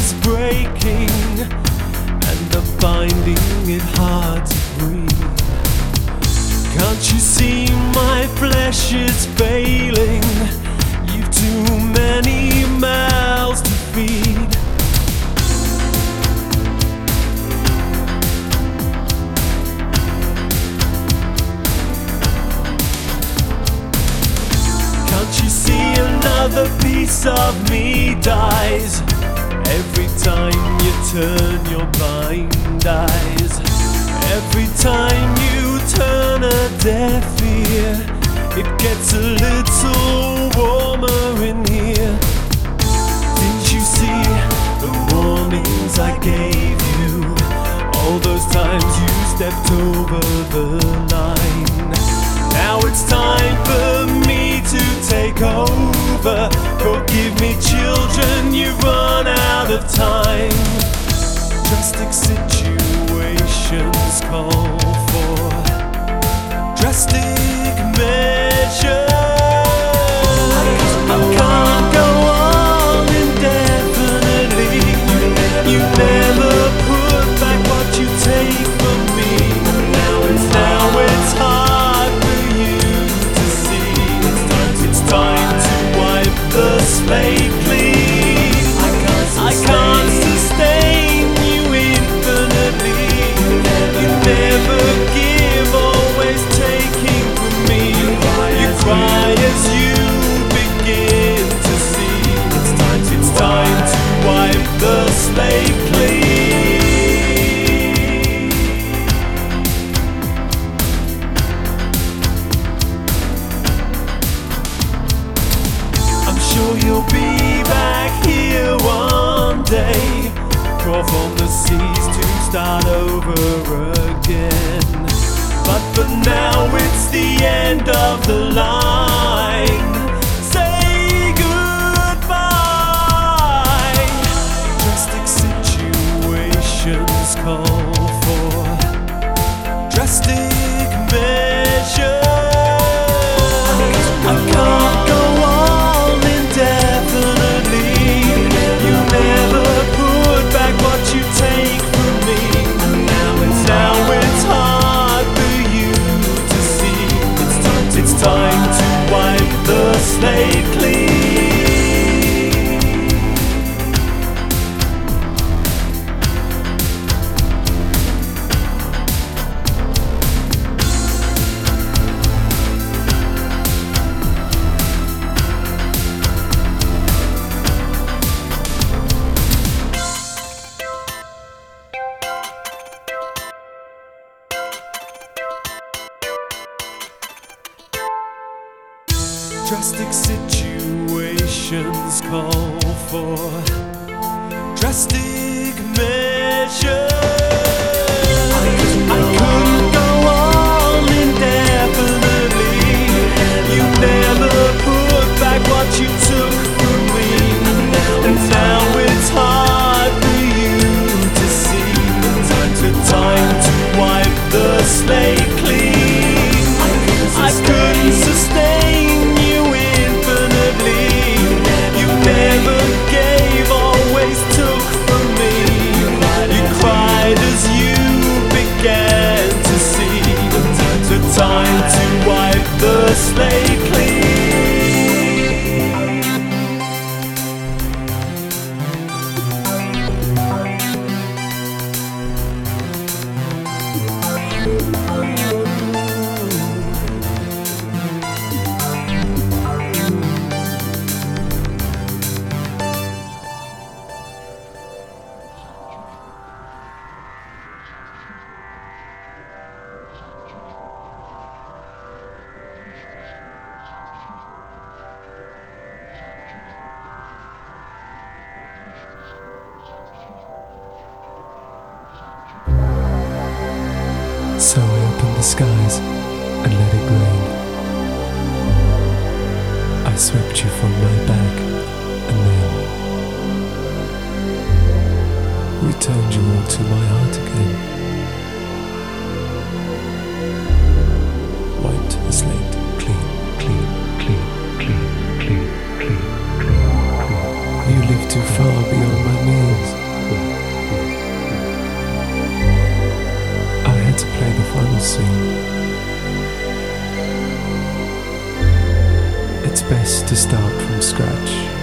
is breaking, and I'm finding it hard to breathe. Can't you see my flesh is failing? You've too many mouths to feed. Can't you see another piece of me dies every time you turn your blind eyes? Every time you turn a deaf ear, it gets a little warmer in here. Didn't you see the warnings I gave you? All those times you stepped over the line. Now it's time for me to take over. Forgive me, children, you've run out of time. Drastic situations call for drastic measures. I can't go on indefinitely. You never put back what you take from me. Now it's hard for you to see. It's time to wipe the slate clean. I can't sustain you infinitely. You never give, always taking from me. You cry as you begin to see. It's time to wipe the slate clean. I'm sure you'll be back here one day. Crawl from the seas to start over again. But for now it's the end of the line. Say goodbye. Drastic situations call for drastic measures. I can't go on indefinitely. You never put back what you take from me. Now it's hard for you to see. It's time to wipe the slate clean. Drastic situations call for drastic measures. I couldn't go on indefinitely. You never put back what you took from me. And now it's hard for you to see. Time to wipe the slate clean. I couldn't sustain you infinitely. You never gave, always took from me. You cried as you began to see. The time to wipe the slate clean. So I opened the skies and let it rain. I swept you from my back and then returned you all to my heart again. Wiped the slate clean, clean, clean, clean, clean, clean, clean, clean. You live too far beyond my means. final scene. It's best to start from scratch.